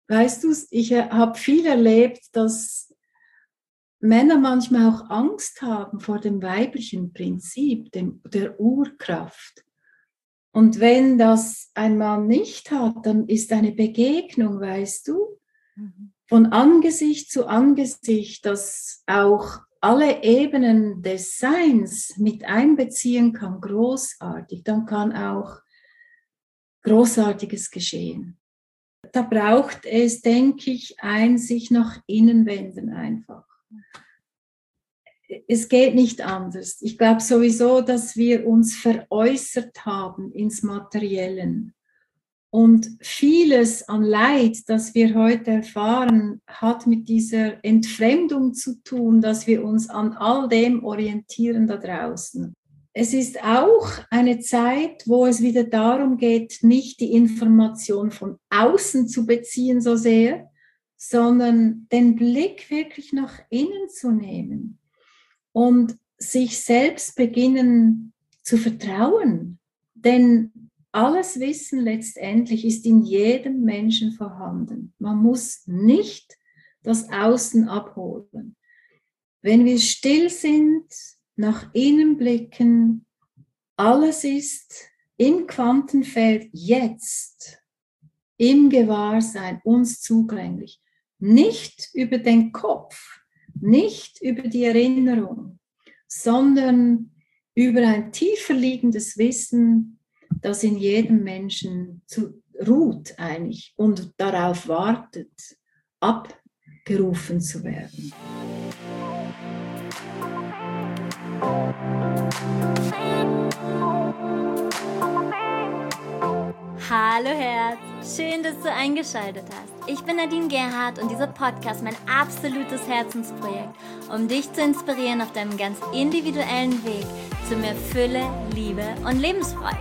weißt du, ich habe viel erlebt, dass Männer manchmal auch Angst haben vor dem weiblichen Prinzip, der Urkraft. Und wenn das ein Mann nicht hat, dann ist eine Begegnung, weißt du, von Angesicht zu Angesicht, das auch alle Ebenen des Seins mit einbeziehen kann, großartig. Dann kann auch Großartiges geschehen. Da braucht es, denke ich, ein sich nach innen wenden einfach. Es geht nicht anders. Ich glaube sowieso, dass wir uns veräußert haben ins Materiellen. Und vieles an Leid, das wir heute erfahren, hat mit dieser Entfremdung zu tun, dass wir uns an all dem orientieren da draußen. Es ist auch eine Zeit, wo es wieder darum geht, nicht die Information von außen zu beziehen so sehr, sondern den Blick wirklich nach innen zu nehmen und sich selbst beginnen zu vertrauen. Denn alles Wissen letztendlich ist in jedem Menschen vorhanden. Man muss nicht das Außen abholen. Wenn wir still sind, nach innen blicken, alles ist im Quantenfeld jetzt, im Gewahrsein, uns zugänglich. Nicht über den Kopf, nicht über die Erinnerung, sondern über ein tiefer liegendes Wissen, das in jedem Menschen ruht eigentlich und darauf wartet, abgerufen zu werden. Hallo Herz, schön, dass du eingeschaltet hast. Ich bin Nadine Gerhardt und dieser Podcast ist mein absolutes Herzensprojekt, um dich zu inspirieren auf deinem ganz individuellen Weg zu mehr Fülle, Liebe und Lebensfreude.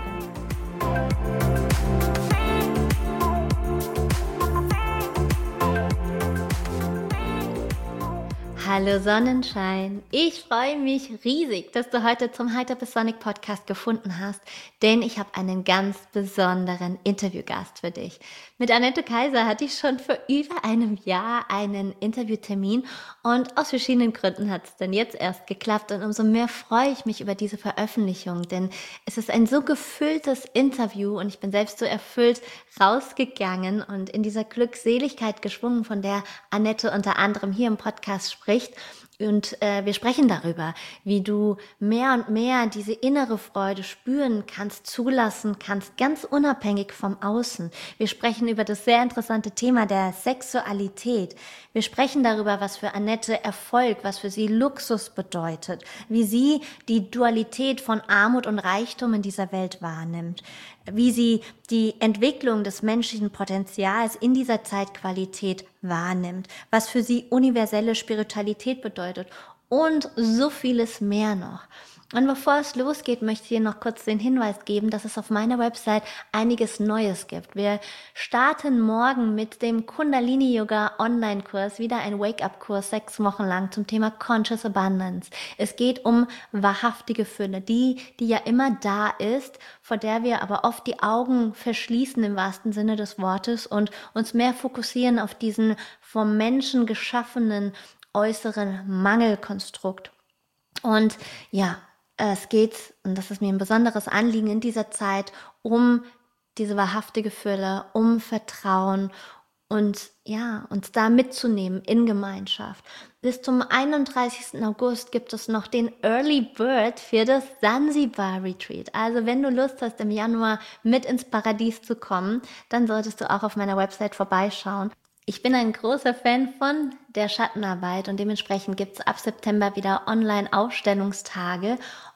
Hallo Sonnenschein, ich freue mich riesig, dass du heute zum Hypersonic Podcast gefunden hast, denn ich habe einen ganz besonderen Interviewgast für dich. Mit Annette Kaiser hatte ich schon vor über einem Jahr einen Interviewtermin und aus verschiedenen Gründen hat es dann jetzt erst geklappt und umso mehr freue ich mich über diese Veröffentlichung, denn es ist ein so gefülltes Interview und ich bin selbst so erfüllt rausgegangen und in dieser Glückseligkeit geschwungen, von der Annette unter anderem hier im Podcast spricht. Und wir sprechen darüber, wie du mehr und mehr diese innere Freude spüren kannst, zulassen kannst, ganz unabhängig vom Außen. Wir sprechen über das sehr interessante Thema der Sexualität. Wir sprechen darüber, was für Annette Erfolg, was für sie Luxus bedeutet, wie sie die Dualität von Armut und Reichtum in dieser Welt wahrnimmt, wie sie die Entwicklung des menschlichen Potenzials in dieser Zeitqualität wahrnimmt, was für sie universelle Spiritualität bedeutet und so vieles mehr noch. Und bevor es losgeht, möchte ich dir noch kurz den Hinweis geben, dass es auf meiner Website einiges Neues gibt. Wir starten morgen mit dem Kundalini Yoga Online-Kurs, wieder ein Wake-up-Kurs, 6 Wochen lang zum Thema Conscious Abundance. Es geht um wahrhaftige Fülle, die ja immer da ist, vor der wir aber oft die Augen verschließen im wahrsten Sinne des Wortes und uns mehr fokussieren auf diesen vom Menschen geschaffenen äußeren Mangelkonstrukt. Und ja, es geht, und das ist mir ein besonderes Anliegen in dieser Zeit, um diese wahrhaftige Fülle, um Vertrauen und ja, uns da mitzunehmen in Gemeinschaft. Bis zum 31. August gibt es noch den Early Bird für das Sansibar Retreat. Also wenn du Lust hast, im Januar mit ins Paradies zu kommen, dann solltest du auch auf meiner Website vorbeischauen. Ich bin ein großer Fan von der Schattenarbeit und dementsprechend gibt es ab September wieder Online-Ausstellungstage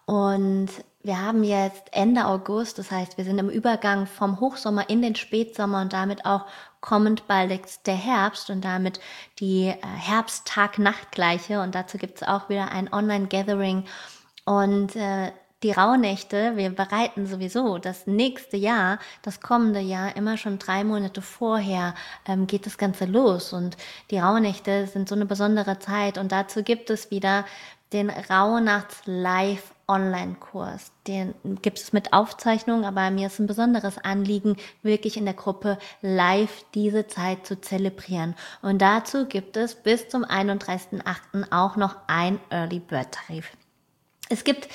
und wir haben jetzt Ende August, das heißt, wir sind im Übergang vom Hochsommer in den Spätsommer und damit auch kommend bald der Herbst und damit die Herbst-Tag-Nacht-Gleiche und dazu gibt es auch wieder ein Online-Gathering und die Rauhnächte, wir bereiten sowieso das nächste Jahr, das kommende Jahr, immer schon 3 Monate vorher geht das Ganze los und die Rauhnächte sind so eine besondere Zeit und dazu gibt es wieder den Rauhnachts Live Online-Kurs. Den gibt es mit Aufzeichnung, aber mir ist ein besonderes Anliegen, wirklich in der Gruppe live diese Zeit zu zelebrieren. Und dazu gibt es bis zum 31.08. auch noch ein Early Bird Tarif. Es gibt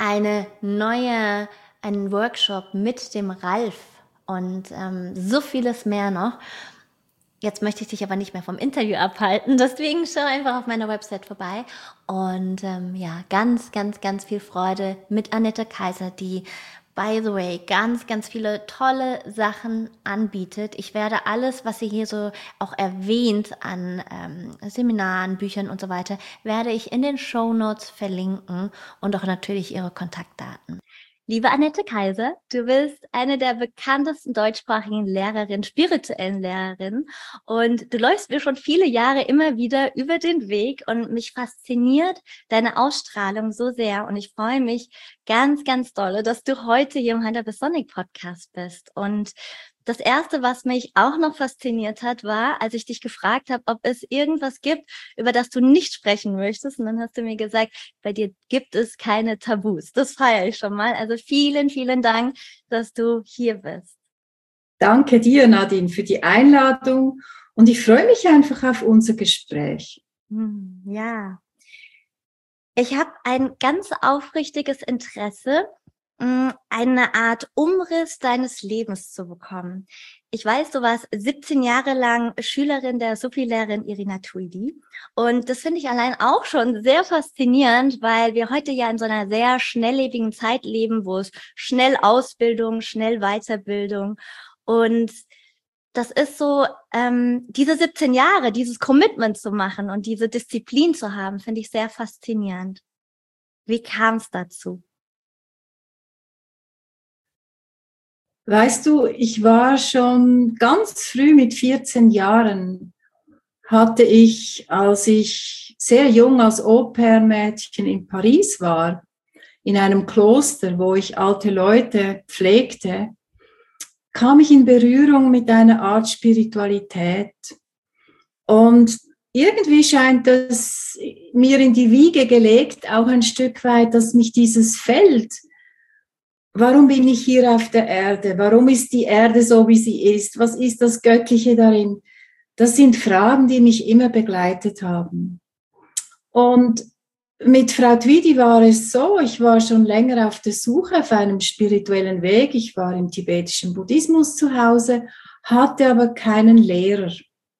einen Workshop mit dem Ralf und so vieles mehr noch. Jetzt möchte ich dich aber nicht mehr vom Interview abhalten, deswegen schau einfach auf meiner Website vorbei. Und ganz, ganz, ganz viel Freude mit Annette Kaiser, die, by the way, ganz, ganz viele tolle Sachen anbietet. Ich werde alles, was sie hier so auch erwähnt an Seminaren, Büchern und so weiter, werde ich in den Shownotes verlinken und auch natürlich ihre Kontaktdaten. Liebe Annette Kaiser, du bist eine der bekanntesten deutschsprachigen Lehrerinnen, spirituellen Lehrerinnen, und du läufst mir schon viele Jahre immer wieder über den Weg und mich fasziniert deine Ausstrahlung so sehr und ich freue mich ganz, ganz doll, dass du heute hier im Hunter Sonic Podcast bist. Und das Erste, was mich auch noch fasziniert hat, war, als ich dich gefragt habe, ob es irgendwas gibt, über das du nicht sprechen möchtest. Und dann hast du mir gesagt, bei dir gibt es keine Tabus. Das feiere ich schon mal. Also vielen, vielen Dank, dass du hier bist. Danke dir, Nadine, für die Einladung. Und ich freue mich einfach auf unser Gespräch. Ja. Ich habe ein ganz aufrichtiges Interesse, eine Art Umriss deines Lebens zu bekommen. Ich weiß, du warst 17 Jahre lang Schülerin der Sufi-Lehrerin Irina Tuidi. Und das finde ich allein auch schon sehr faszinierend, weil wir heute ja in so einer sehr schnelllebigen Zeit leben, wo es schnell Ausbildung, schnell Weiterbildung und das ist so, diese 17 Jahre, dieses Commitment zu machen und diese Disziplin zu haben, finde ich sehr faszinierend. Wie kam es dazu? Weißt du, ich war schon ganz früh mit 14 Jahren, hatte ich, als ich sehr jung als Au-pair-Mädchen in Paris war, in einem Kloster, wo ich alte Leute pflegte, kam ich in Berührung mit einer Art Spiritualität. Und irgendwie scheint es mir in die Wiege gelegt, auch ein Stück weit, dass mich dieses Feld, warum bin ich hier auf der Erde? Warum ist die Erde so, wie sie ist? Was ist das Göttliche darin? Das sind Fragen, die mich immer begleitet haben. Und mit Frau Twidi war es so, ich war schon länger auf der Suche auf einem spirituellen Weg. Ich war im tibetischen Buddhismus zu Hause, hatte aber keinen Lehrer,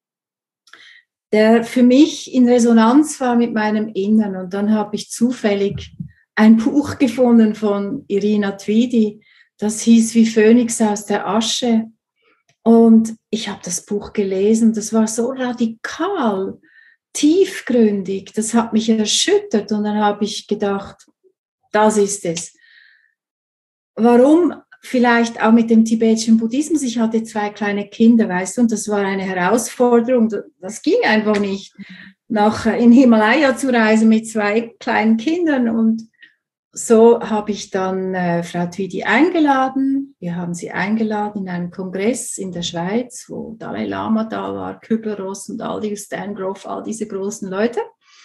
der für mich in Resonanz war mit meinem Innern. Und dann habe ich zufällig ein Buch gefunden von Irina Twidi, das hieß Wie Phönix aus der Asche. Und ich habe das Buch gelesen, das war so radikal, tiefgründig, das hat mich erschüttert. Und dann habe ich gedacht, das ist es. Warum? Vielleicht auch mit dem tibetischen Buddhismus. Ich hatte 2 kleine Kinder, weißt du, und das war eine Herausforderung. Das ging einfach nicht, in Himalaya zu reisen mit 2 kleinen Kindern. Und so habe ich dann Frau Twidi eingeladen. Wir haben sie eingeladen in einen Kongress in der Schweiz, wo Dalai Lama da war, Kübler-Ross und all die Stan Grof, all diese großen Leute.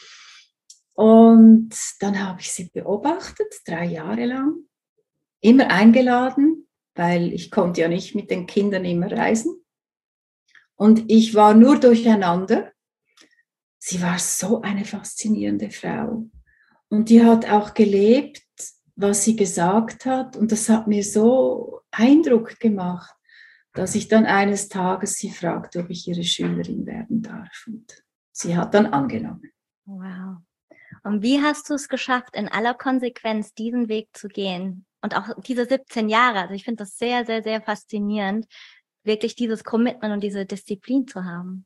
Und dann habe ich sie beobachtet, 3 Jahre lang. Immer eingeladen, weil ich konnte ja nicht mit den Kindern immer reisen. Und ich war nur durcheinander. Sie war so eine faszinierende Frau. Und die hat auch gelebt, was sie gesagt hat. Und das hat mir so Eindruck gemacht, dass ich dann eines Tages sie fragte, ob ich ihre Schülerin werden darf. Und sie hat dann angenommen. Wow. Und wie hast du es geschafft, in aller Konsequenz diesen Weg zu gehen? Und auch diese 17 Jahre, also ich finde das sehr, sehr, sehr faszinierend, wirklich dieses Commitment und diese Disziplin zu haben.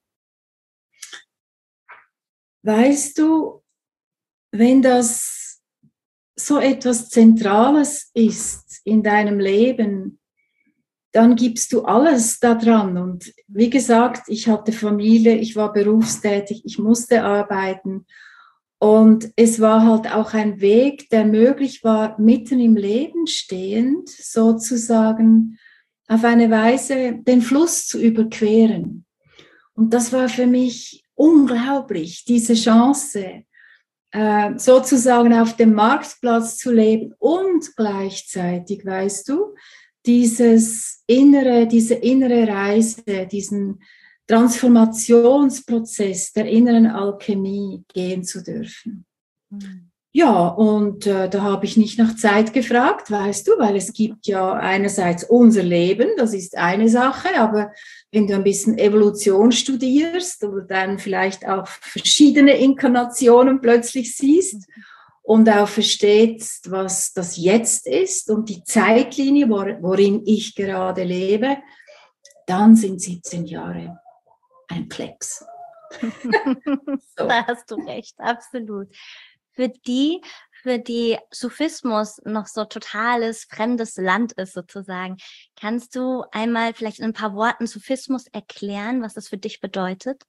Weißt du, wenn das so etwas Zentrales ist in deinem Leben, dann gibst du alles daran. Und wie gesagt, ich hatte Familie, ich war berufstätig, ich musste arbeiten. Und es war halt auch ein Weg, der möglich war, mitten im Leben stehend, sozusagen auf eine Weise den Fluss zu überqueren. Und das war für mich unglaublich, diese Chance, sozusagen auf dem Marktplatz zu leben und gleichzeitig, weißt du, diese innere Reise, diesen Transformationsprozess der inneren Alchemie gehen zu dürfen. Ja, und da habe ich nicht nach Zeit gefragt, weißt du, weil es gibt ja einerseits unser Leben, das ist eine Sache, aber wenn du ein bisschen Evolution studierst oder dann vielleicht auch verschiedene Inkarnationen plötzlich siehst und auch verstehst, was das Jetzt ist und die Zeitlinie, worin ich gerade lebe, dann sind 17 Jahre ein Klecks. So. Da hast du recht, absolut. Für die Sufismus noch so totales fremdes Land ist sozusagen, kannst du einmal vielleicht in ein paar Worten Sufismus erklären, was das für dich bedeutet?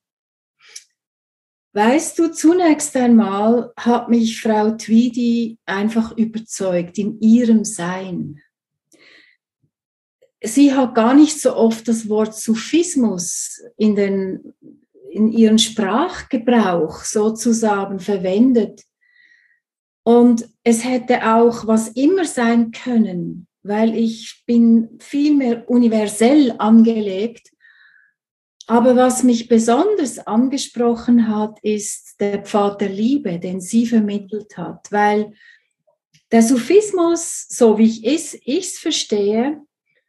Weißt du, zunächst einmal hat mich Frau Tweedy einfach überzeugt in ihrem Sein. Sie hat gar nicht so oft das Wort Sufismus in ihren Sprachgebrauch sozusagen verwendet. Und es hätte auch was immer sein können, weil ich bin viel mehr universell angelegt. Aber was mich besonders angesprochen hat, ist der Pfad der Liebe, den sie vermittelt hat. Weil der Sufismus, so wie ich es verstehe,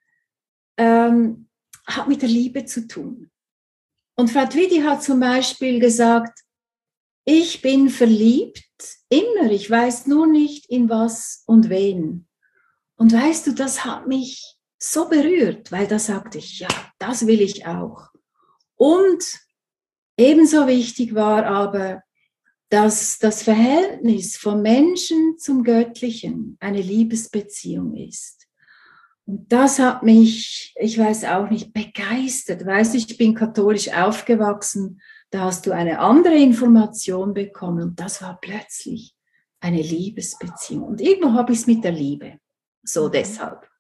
hat mit der Liebe zu tun. Und Frau Tweedy hat zum Beispiel gesagt, ich bin verliebt, immer, ich weiß nur nicht in was und wen. Und weißt du, das hat mich so berührt, weil da sagte ich, ja, das will ich auch. Und ebenso wichtig war aber, dass das Verhältnis vom Menschen zum Göttlichen eine Liebesbeziehung ist. Und das hat mich, ich weiß auch nicht, begeistert. Weißt du, ich bin katholisch aufgewachsen, da hast du eine andere Information bekommen und das war plötzlich eine Liebesbeziehung. Und irgendwo habe ich es mit der Liebe. So deshalb.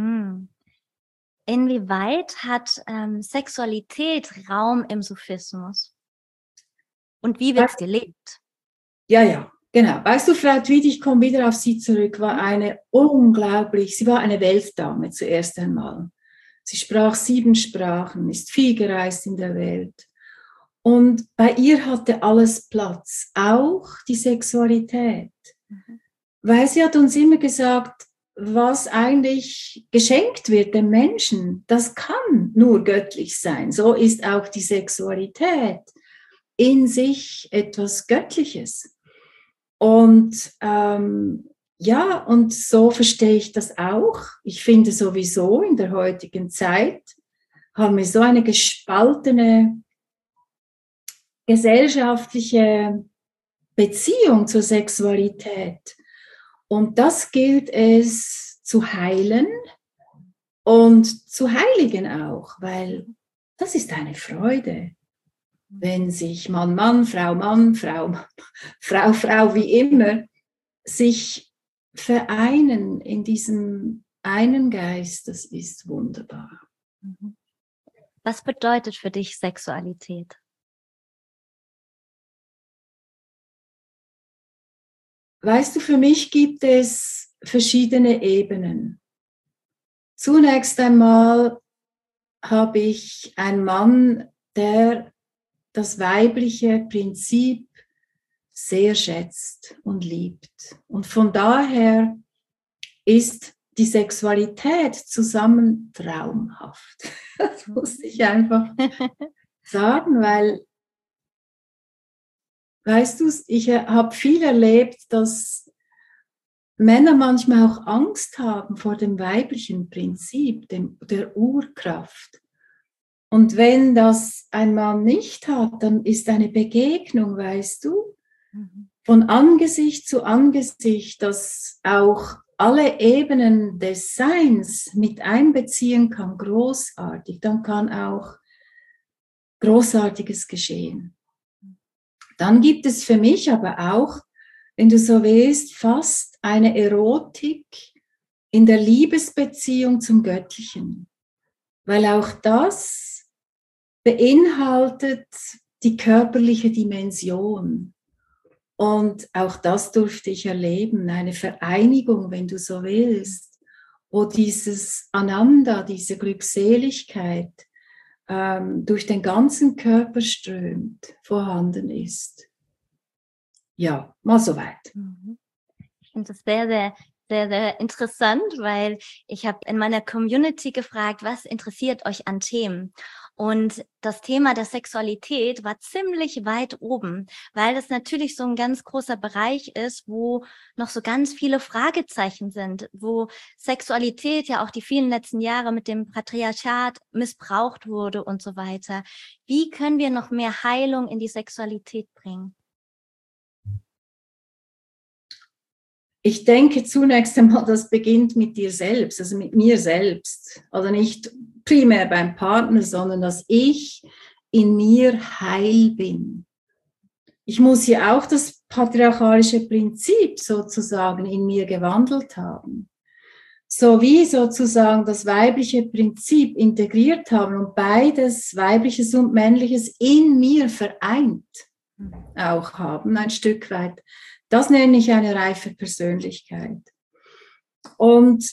Inwieweit hat Sexualität Raum im Sufismus? Und wie wird es gelebt? Ja, genau. Weißt du, Frau Tweedy, ich komme wieder auf sie zurück, sie war eine Weltdame zuerst einmal. Sie sprach 7 Sprachen, ist viel gereist in der Welt. Und bei ihr hatte alles Platz, auch die Sexualität. Weil sie hat uns immer gesagt, was eigentlich geschenkt wird dem Menschen, das kann nur göttlich sein. So ist auch die Sexualität in sich etwas Göttliches. Und und so verstehe ich das auch. Ich finde sowieso in der heutigen Zeit haben wir so eine gespaltene gesellschaftliche Beziehung zur Sexualität. Und das gilt es zu heilen und zu heiligen auch, weil das ist eine Freude, wenn sich Mann, Frau, Frau, wie immer, sich vereinen in diesem einen Geist, das ist wunderbar. Was bedeutet für dich Sexualität? Weißt du, für mich gibt es verschiedene Ebenen. Zunächst einmal habe ich einen Mann, der das weibliche Prinzip sehr schätzt und liebt. Und von daher ist die Sexualität zusammen traumhaft. Das muss ich einfach sagen, weil weißt du, ich habe viel erlebt, dass Männer manchmal auch Angst haben vor dem weiblichen Prinzip, der Urkraft. Und wenn das ein Mann nicht hat, dann ist eine Begegnung, weißt du, von Angesicht zu Angesicht, das auch alle Ebenen des Seins mit einbeziehen kann, großartig. Dann kann auch Großartiges geschehen. Dann gibt es für mich aber auch, wenn du so willst, fast eine Erotik in der Liebesbeziehung zum Göttlichen. Weil auch das beinhaltet die körperliche Dimension. Und auch das durfte ich erleben, eine Vereinigung, wenn du so willst, wo dieses Ananda, diese Glückseligkeit durch den ganzen Körper strömt, vorhanden ist. Ja, mal soweit. Ich finde das sehr, sehr, sehr, sehr interessant, weil ich habe in meiner Community gefragt, was interessiert euch an Themen? Und das Thema der Sexualität war ziemlich weit oben, weil das natürlich so ein ganz großer Bereich ist, wo noch so ganz viele Fragezeichen sind, wo Sexualität ja auch die vielen letzten Jahre mit dem Patriarchat missbraucht wurde und so weiter. Wie können wir noch mehr Heilung in die Sexualität bringen? Ich denke zunächst einmal, das beginnt mit dir selbst, also mit mir selbst. Also nicht primär beim Partner, sondern dass ich in mir heil bin. Ich muss ja auch das patriarchalische Prinzip sozusagen in mir gewandelt haben. So wie sozusagen das weibliche Prinzip integriert haben und beides, weibliches und männliches, in mir vereint auch haben, ein Stück weit. Das nenne ich eine reife Persönlichkeit. Und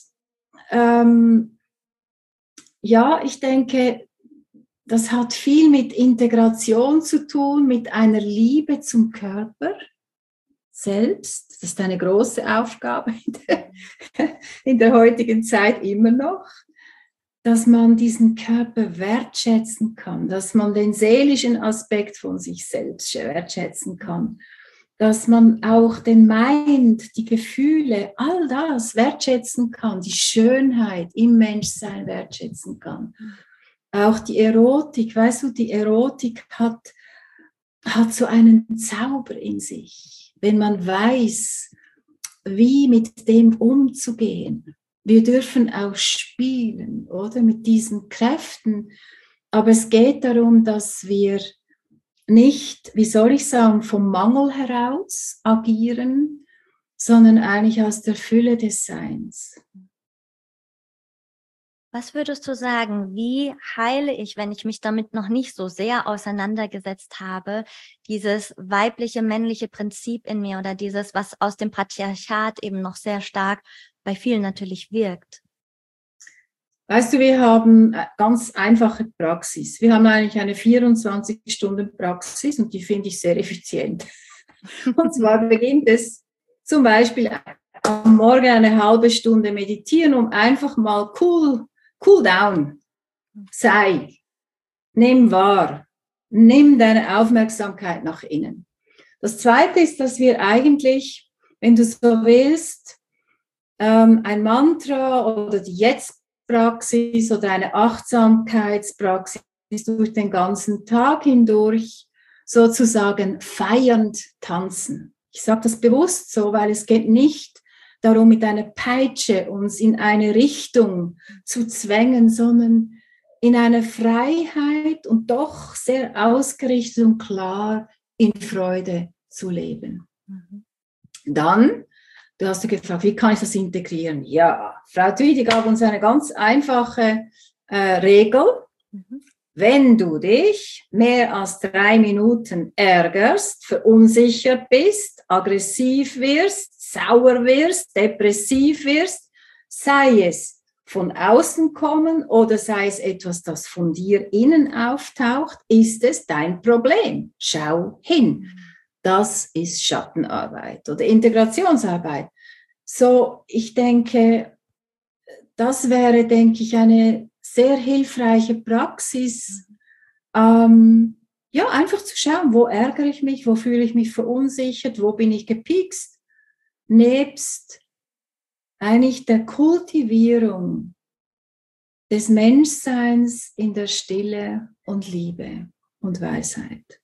ja, ich denke, das hat viel mit Integration zu tun, mit einer Liebe zum Körper selbst. Das ist eine große Aufgabe in der heutigen Zeit immer noch, dass man diesen Körper wertschätzen kann, dass man den seelischen Aspekt von sich selbst wertschätzen kann, dass man auch den Mind, die Gefühle, all das wertschätzen kann, die Schönheit im Menschsein wertschätzen kann. Auch die Erotik, weißt du, die Erotik hat so einen Zauber in sich, wenn man weiß, wie mit dem umzugehen. Wir dürfen auch spielen, oder, mit diesen Kräften, aber es geht darum, dass wir nicht, wie soll ich sagen, vom Mangel heraus agieren, sondern eigentlich aus der Fülle des Seins. Was würdest du sagen, wie heile ich, wenn ich mich damit noch nicht so sehr auseinandergesetzt habe, dieses weibliche, männliche Prinzip in mir oder dieses, was aus dem Patriarchat eben noch sehr stark bei vielen natürlich wirkt? Weißt du, wir haben ganz einfache Praxis. Wir haben eigentlich eine 24-Stunden-Praxis und die finde ich sehr effizient. Und zwar beginnt es zum Beispiel am Morgen eine halbe Stunde meditieren, um einfach mal cool down. Sei, nimm wahr, nimm deine Aufmerksamkeit nach innen. Das Zweite ist, dass wir eigentlich, wenn du so willst, ein Mantra oder die Jetzt-Praxis oder eine Achtsamkeitspraxis durch den ganzen Tag hindurch sozusagen feiernd tanzen. Ich sage das bewusst so, weil es geht nicht darum, mit einer Peitsche uns in eine Richtung zu zwängen, sondern in einer Freiheit und doch sehr ausgerichtet und klar in Freude zu leben. Dann, du hast gefragt, wie kann ich das integrieren? Ja, Frau Tüdi gab uns eine ganz einfache Regel. Wenn du dich mehr als 3 Minuten ärgerst, verunsichert bist, aggressiv wirst, sauer wirst, depressiv wirst, sei es von außen kommen oder sei es etwas, das von dir innen auftaucht, ist es dein Problem. Schau hin. Das ist Schattenarbeit oder Integrationsarbeit. So, ich denke, das wäre, denke ich, eine sehr hilfreiche Praxis, ja, einfach zu schauen, wo ärgere ich mich, wo fühle ich mich verunsichert, wo bin ich gepiekst, nebst eigentlich der Kultivierung des Menschseins in der Stille und Liebe und Weisheit.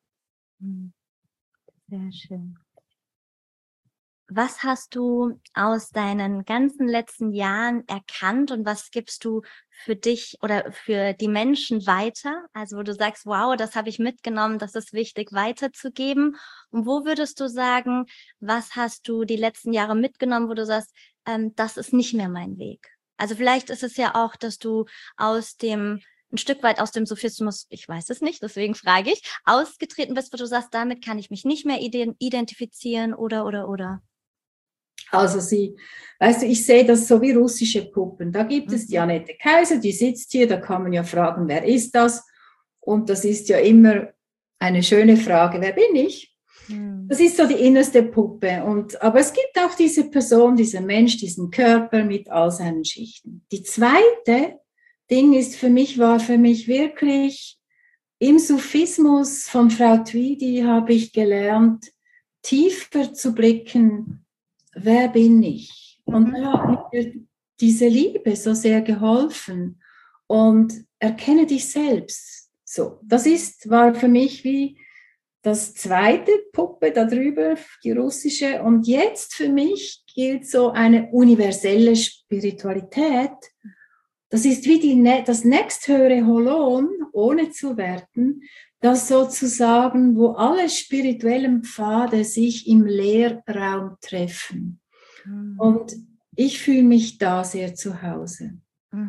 Sehr schön. Was hast du aus deinen ganzen letzten Jahren erkannt und was gibst du für dich oder für die Menschen weiter? Also wo du sagst, wow, das habe ich mitgenommen, das ist wichtig weiterzugeben. Und wo würdest du sagen, was hast du die letzten Jahre mitgenommen, wo du sagst, das ist nicht mehr mein Weg? Also vielleicht ist es ja auch, dass du aus dem ein Stück weit aus dem Sophismus, ich weiß es nicht, deswegen frage ich, ausgetreten bist, wo du sagst, damit kann ich mich nicht mehr identifizieren oder? Also weißt du, ich sehe das so wie russische Puppen. Da gibt es die Annette Kaiser, die sitzt hier, da kann man ja fragen, wer ist das? Und das ist ja immer eine schöne Frage, wer bin ich? Das ist so die innerste Puppe. Aber es gibt auch diese Person, diesen Mensch, diesen Körper mit all seinen Schichten. Die zweite Ding war für mich wirklich im Sufismus von Frau Tweedy habe ich gelernt, tiefer zu blicken, wer bin ich? Und da hat mir diese Liebe so sehr geholfen. Und erkenne dich selbst. So, war für mich wie das zweite Puppe da drüber, die russische. Und jetzt für mich gilt so eine universelle Spiritualität. Das ist wie das nächsthöhere Holon, ohne zu werten, das sozusagen, wo alle spirituellen Pfade sich im Leerraum treffen. Und ich fühle mich da sehr zu Hause.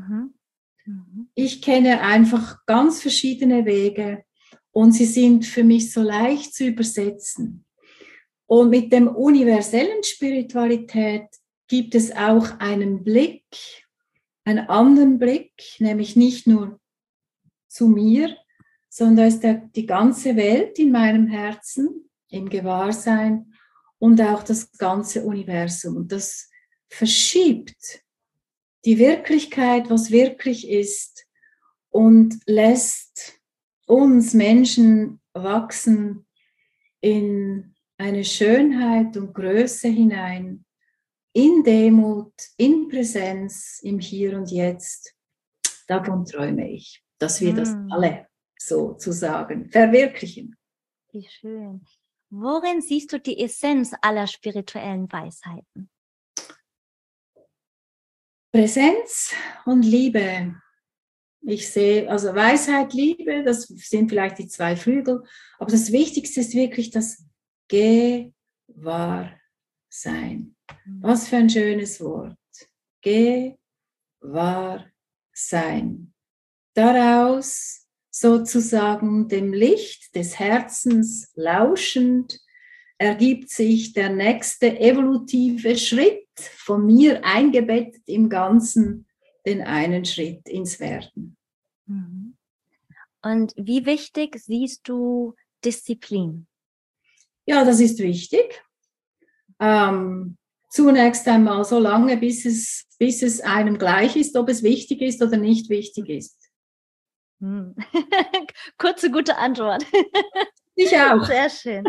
Ich kenne einfach ganz verschiedene Wege und sie sind für mich so leicht zu übersetzen. Und mit dem universellen Spiritualität gibt es auch einen anderen Blick, nämlich nicht nur zu mir, sondern ist die ganze Welt in meinem Herzen, im Gewahrsein und auch das ganze Universum. Und das verschiebt die Wirklichkeit, was wirklich ist, und lässt uns Menschen wachsen in eine Schönheit und Größe hinein, in Demut, in Präsenz, im Hier und Jetzt. Davon träume ich, dass wir das alle sozusagen verwirklichen. Wie schön. Worin siehst du die Essenz aller spirituellen Weisheiten? Präsenz und Liebe. Ich sehe, also Weisheit, Liebe, das sind vielleicht die zwei Flügel, aber das Wichtigste ist wirklich das Gewahrsein. Was für ein schönes Wort. Gewahrsein. Daraus sozusagen dem Licht des Herzens lauschend ergibt sich der nächste evolutive Schritt, von mir eingebettet im Ganzen, den einen Schritt ins Werden. Und wie wichtig siehst du Disziplin? Ja, das ist wichtig. Zunächst einmal so lange, bis es einem gleich ist, ob es wichtig ist oder nicht wichtig ist. Kurze, gute Antwort. Ich auch. Sehr schön.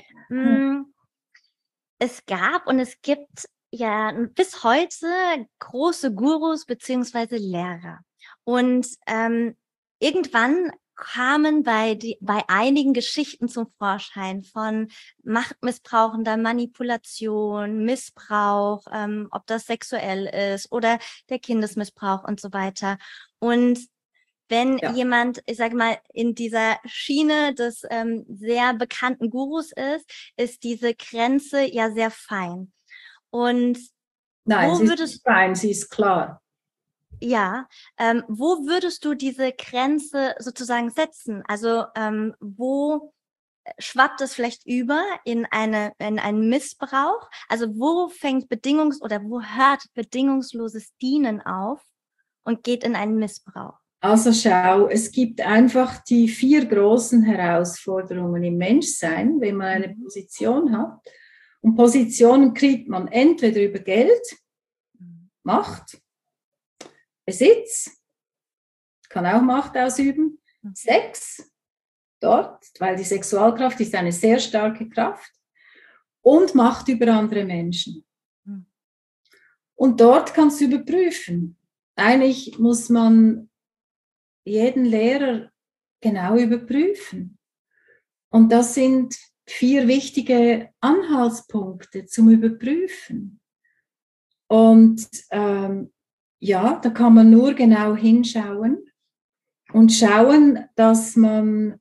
Es gab und es gibt ja bis heute große Gurus beziehungsweise Lehrer. Und irgendwann kamen bei einigen Geschichten zum Vorschein von machtmissbrauchender Manipulation, Missbrauch, ob das sexuell ist oder der Kindesmissbrauch und so weiter. Und wenn jemand, ich sage mal, in dieser Schiene des sehr bekannten Gurus ist diese Grenze ja sehr fein. Und nein, sie ist nicht fein, sie ist klar. Ja, wo würdest du diese Grenze sozusagen setzen? Also wo schwappt es vielleicht über in einen Missbrauch? Also wo fängt wo hört bedingungsloses Dienen auf und geht in einen Missbrauch? Also schau, es gibt einfach die 4 großen Herausforderungen im Menschsein, wenn man eine Position hat. Und Positionen kriegt man entweder über Geld, Macht, Besitz, kann auch Macht ausüben, Sex, dort, weil die Sexualkraft ist eine sehr starke Kraft, und Macht über andere Menschen. Und dort kannst du überprüfen. Eigentlich muss man jeden Lehrer genau überprüfen. Und das sind 4 wichtige Anhaltspunkte zum Überprüfen. Und ja, da kann man nur genau hinschauen und schauen, dass man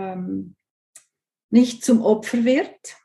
nicht zum Opfer wird.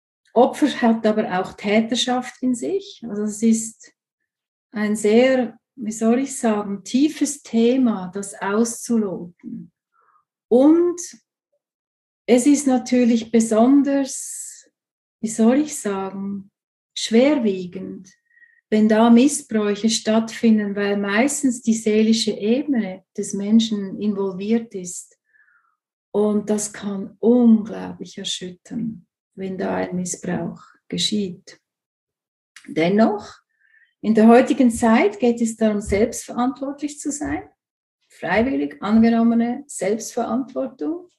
Opfer hat aber auch Täterschaft in sich. Also es ist ein sehr wie soll ich sagen, tiefes Thema, das auszuloten. Und es ist natürlich besonders, wie soll ich sagen, schwerwiegend, wenn da Missbräuche stattfinden, weil meistens die seelische Ebene des Menschen involviert ist. Und das kann unglaublich erschüttern, wenn da ein Missbrauch geschieht. Dennoch, in der heutigen Zeit geht es darum, selbstverantwortlich zu sein, freiwillig angenommene Selbstverantwortung.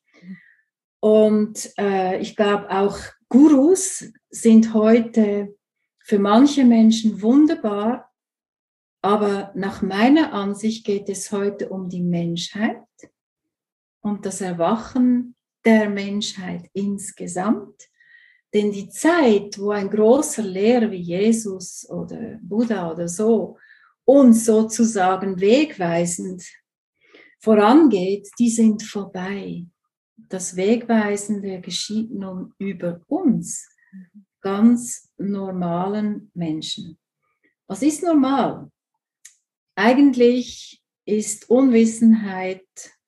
Und ich glaube, auch Gurus sind heute für manche Menschen wunderbar, aber nach meiner Ansicht geht es heute um die Menschheit und das Erwachen der Menschheit insgesamt. Denn die Zeit, wo ein großer Lehrer wie Jesus oder Buddha oder so uns sozusagen wegweisend vorangeht, die sind vorbei. Das Wegweisende geschieht nun über uns, ganz normalen Menschen. Was ist normal? Eigentlich ist Unwissenheit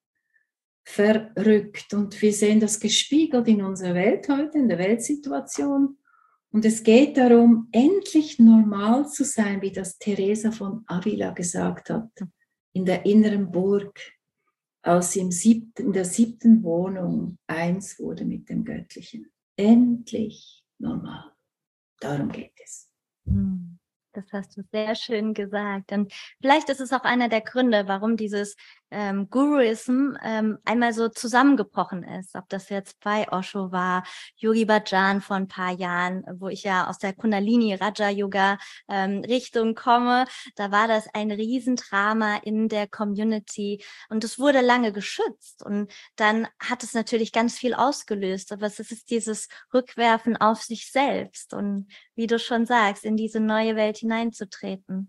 verrückt und wir sehen das gespiegelt in unserer Welt heute, in der Weltsituation. Und es geht darum, endlich normal zu sein, wie das Teresa von Avila gesagt hat, in der inneren Burg, als sie in der 7. Wohnung eins wurde mit dem Göttlichen. Endlich normal. Darum geht es. Das hast du sehr schön gesagt. Und vielleicht ist es auch einer der Gründe, warum dieses Guruism einmal so zusammengebrochen ist. Ob das jetzt bei Osho war, Yogi Bhajan vor ein paar Jahren, wo ich ja aus der Kundalini Raja Yoga Richtung komme. Da war das ein Riesendrama in der Community und es wurde lange geschützt. Und dann hat es natürlich ganz viel ausgelöst. Aber es ist dieses Rückwerfen auf sich selbst und wie du schon sagst, in diese neue Welt hineinzutreten.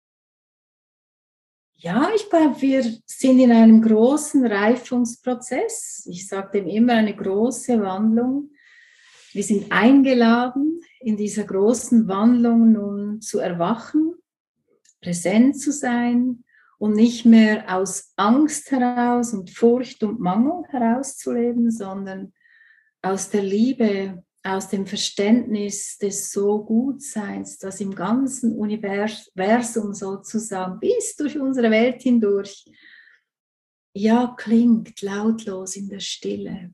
Ja, ich glaube, wir sind in einem großen Reifungsprozess. Ich sage dem immer eine große Wandlung. Wir sind eingeladen, in dieser großen Wandlung nun zu erwachen, präsent zu sein und nicht mehr aus Angst heraus und Furcht und Mangel herauszuleben, sondern aus der Liebe, aus dem Verständnis des So-Gut-Seins, das im ganzen Universum sozusagen bis durch unsere Welt hindurch, ja, klingt lautlos in der Stille.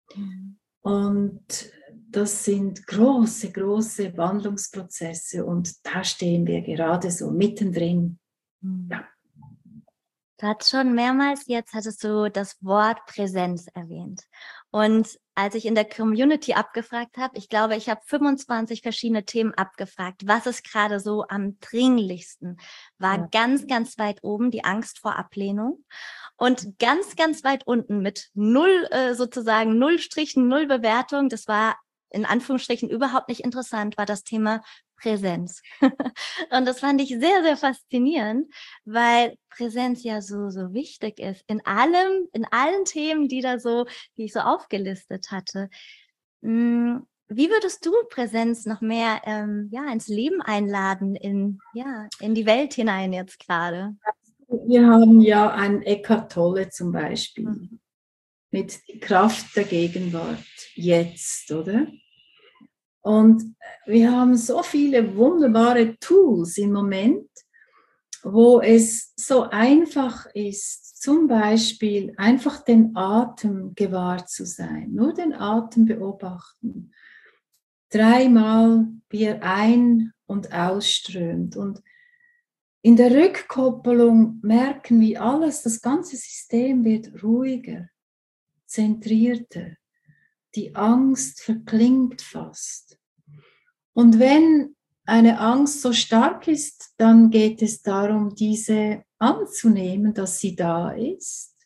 Und das sind große, große Wandlungsprozesse und da stehen wir gerade so mittendrin. Ja. Du hast schon mehrmals, jetzt hattest du das Wort Präsenz erwähnt. Und als ich in der Community abgefragt habe, ich glaube, ich habe 25 verschiedene Themen abgefragt. Was ist gerade so am dringlichsten? War ganz, ganz weit oben die Angst vor Ablehnung. Und ganz, ganz weit unten mit null, sozusagen null Strichen, null Bewertung, das war in Anführungsstrichen überhaupt nicht interessant, war das Thema Präsenz. Und das fand ich sehr, sehr faszinierend, weil Präsenz ja so, so wichtig ist in allen Themen, die ich so aufgelistet hatte. Wie würdest du Präsenz noch mehr, ins Leben einladen, in die Welt hinein jetzt gerade? Wir haben ja einen Eckhart Tolle zum Beispiel mit der Kraft der Gegenwart jetzt, oder? Und wir haben so viele wunderbare Tools im Moment, wo es so einfach ist, zum Beispiel einfach den Atem gewahr zu sein, nur den Atem beobachten. 3-mal, wie er ein- und ausströmt. Und in der Rückkoppelung merken wir alles, das ganze System wird ruhiger, zentrierter. Die Angst verklingt fast. Und wenn eine Angst so stark ist, dann geht es darum, diese anzunehmen, dass sie da ist.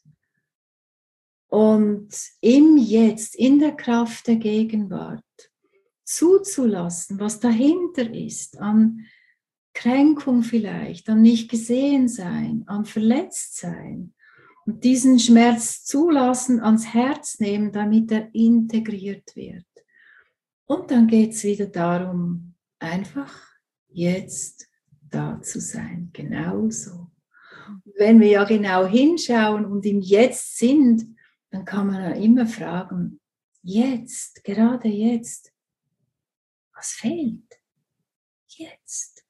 Und im Jetzt, in der Kraft der Gegenwart, zuzulassen, was dahinter ist, an Kränkung vielleicht, an nicht gesehen sein, an verletzt sein. Und diesen Schmerz zulassen, ans Herz nehmen, damit er integriert wird. Und dann geht es wieder darum, einfach jetzt da zu sein, genauso. Wenn wir ja genau hinschauen und im Jetzt sind, dann kann man ja immer fragen, jetzt, gerade jetzt, was fehlt? Jetzt.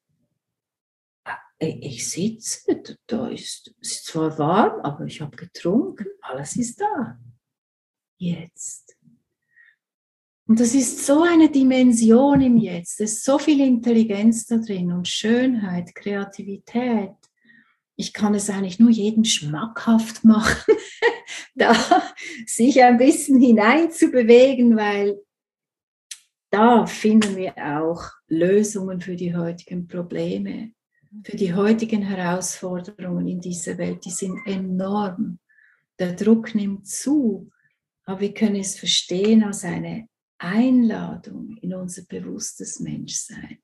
Ich sitze, da ist es zwar warm, aber ich habe getrunken, alles ist da. Jetzt. Und das ist so eine Dimension im Jetzt, es ist so viel Intelligenz da drin und Schönheit, Kreativität. Ich kann es eigentlich nur jedem schmackhaft machen, da sich ein bisschen hineinzubewegen, weil da finden wir auch Lösungen für die heutigen Probleme, für die heutigen Herausforderungen in dieser Welt. Die sind enorm. Der Druck nimmt zu, aber wir können es verstehen als eine Einladung in unser bewusstes Menschsein.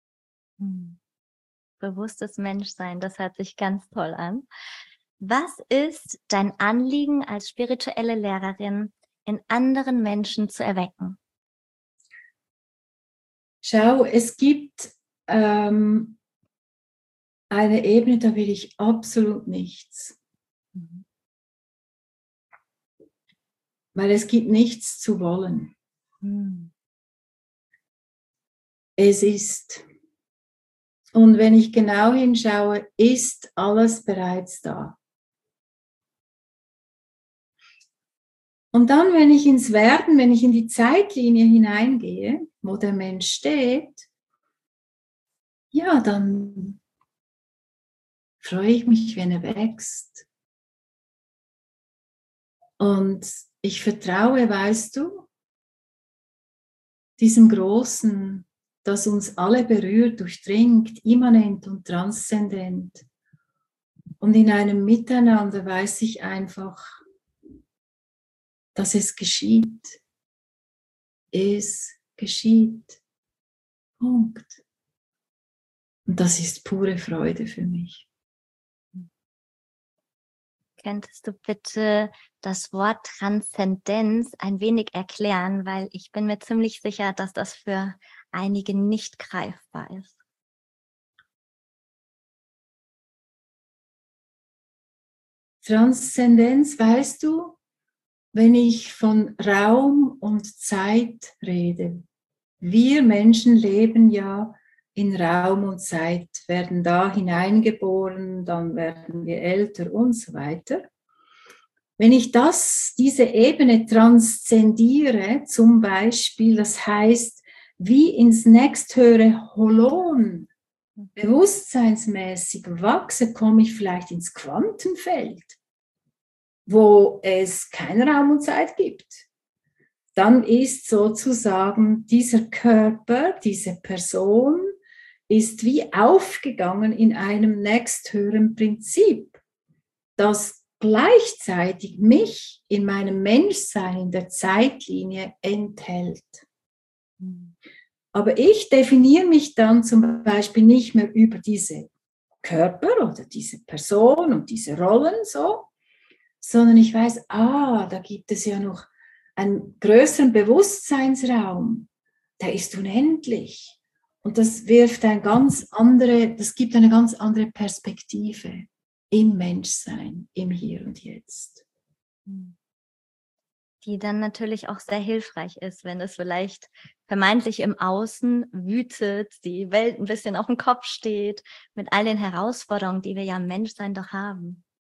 Bewusstes Menschsein, das hört sich ganz toll an. Was ist dein Anliegen als spirituelle Lehrerin, in anderen Menschen zu erwecken? Schau, es gibt eine Ebene, da will ich absolut nichts. Weil es gibt nichts zu wollen. Es ist. Und wenn ich genau hinschaue, ist alles bereits da. Und dann, wenn ich ins Werden, wenn ich in die Zeitlinie hineingehe, wo der Mensch steht, ja, dann freue ich mich, wenn er wächst. Und ich vertraue, weißt du, diesem Großen, das uns alle berührt, durchdringt, immanent und transzendent. Und in einem Miteinander weiß ich einfach, dass es geschieht. Es geschieht. Punkt. Und das ist pure Freude für mich. Könntest du bitte das Wort Transzendenz ein wenig erklären, weil ich bin mir ziemlich sicher, dass das für einige nicht greifbar ist. Transzendenz, weißt du, wenn ich von Raum und Zeit rede. Wir Menschen leben ja in Raum und Zeit, werden da hineingeboren, dann werden wir älter und so weiter. Wenn ich diese Ebene transzendiere, zum Beispiel, das heißt, wie ins nächsthöhere Holon, bewusstseinsmäßig wachse, komme ich vielleicht ins Quantenfeld, wo es keinen Raum und Zeit gibt. Dann ist sozusagen dieser Körper, diese Person, ist wie aufgegangen in einem nächsthöheren Prinzip, das gleichzeitig mich in meinem Menschsein in der Zeitlinie enthält. Aber ich definiere mich dann zum Beispiel nicht mehr über diese Körper oder diese Person und diese Rollen so, sondern ich weiß, da gibt es ja noch einen größeren Bewusstseinsraum, der ist unendlich. Und das wirft das gibt eine ganz andere Perspektive im Menschsein, im Hier und Jetzt. Die dann natürlich auch sehr hilfreich ist, wenn es vielleicht vermeintlich im Außen wütet, die Welt ein bisschen auf dem Kopf steht, mit all den Herausforderungen, die wir ja im Menschsein doch haben.